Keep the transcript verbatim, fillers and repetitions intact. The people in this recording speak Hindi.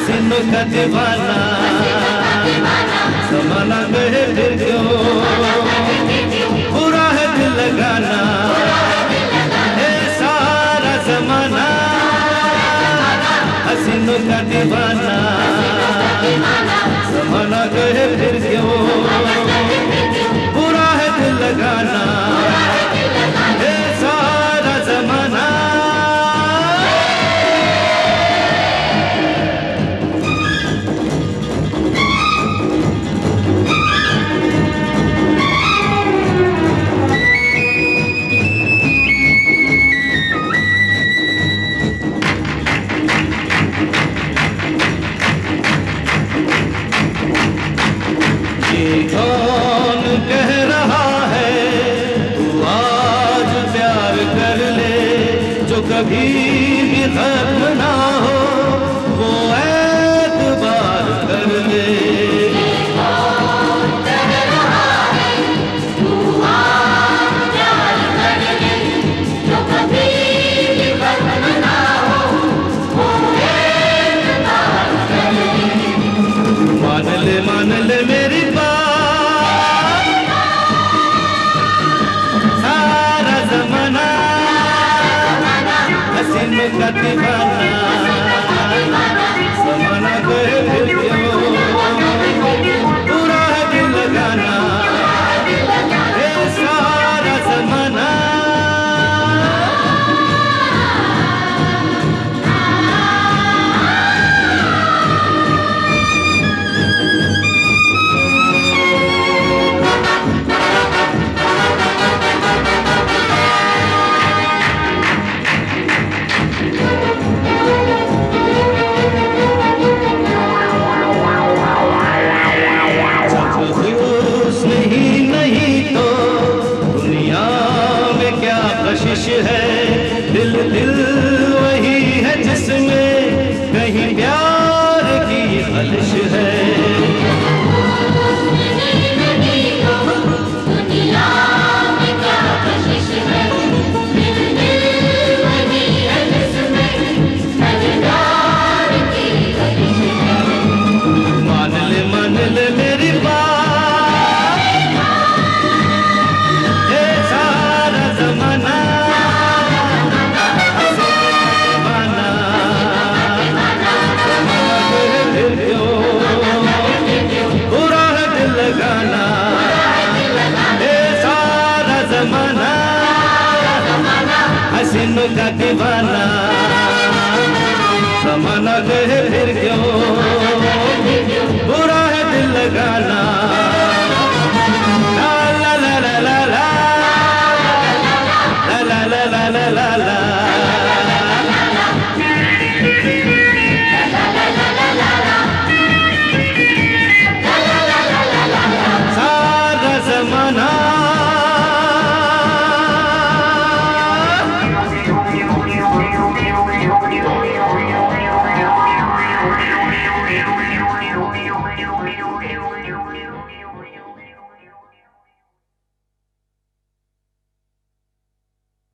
हसीनों का दीवाना, ज़माना कहे फिर क्यों, बुरा है दिल लगाना, है सारा ज़माना हसीनों का दीवाना, ज़माना कहे फिर क्यों, बुरा है दिल लगाना, है सारा ज़माना। कौन कह रहा है तू आज प्यार कर ले, जो कभी भी खत्म ना हो वो एतबार कर ले। कौन कह रहा है तू आज प्यार कर ले, जो कभी भी खत्म ना हो वो एतबार कर ले। मान ले मान ले मेरी बात, हसीनों का दीवाना, ज़माना कहे फिर क्यों, बुरा है दिल लगाना, ये सारा ज़माना। है दिल दिल वही है जिसमें कहीं प्यार की खलिश है। दुनिया में क्या कशिश है, दिल दिल वही है जिसमें कहीं प्यार की खलिश है। मान ले मान ले मेरी बात, ये सारा ज़माना हसीनों का दीवाना, ज़माना कहे फिर क्यों,